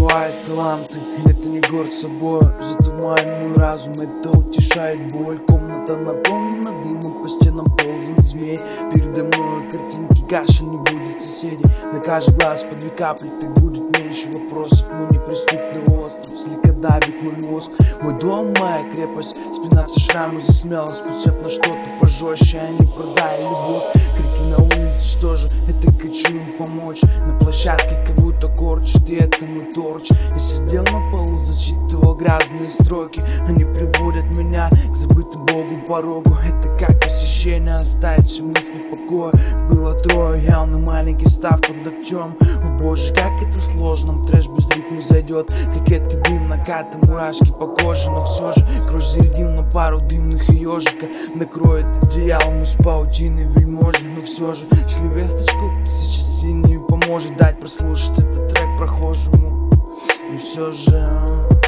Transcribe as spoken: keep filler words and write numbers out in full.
скрывает таланты. Это не горд собой, затуманит мой разум, это утешает боль. Комната наполнена дымом, по стенам ползает змей. Передо мной картинки, каши, не будет соседей. На каждый глаз по две капли, так будет меньше вопросов. Мой неприступный остров слегка давит мой мозг. Мой дом, моя крепость, спина со шрамом за смелость. Путев на что-то пожестче, а не продай любовь. Крики на улице, что же, это хочу им помочь. На площадке как будто корчит, и это мой торч. Я сидел на полу, зачитывал грязные строки. Они приводят меня к забытым Богу порогу. Это как посещение, оставить все мысли в покое. Было трое, явно маленький, став под дождем. О боже, как это сложно, трэш без рифма зайдет. Как это дым накатом, мурашки по коже. Но все же кровь зарядил на пару дымных и ежика. Накроет одеялом из паутины вельможи. Но все же шли весточку, тысяча синий поможет дать прослушать этот трек прохожему. Но все же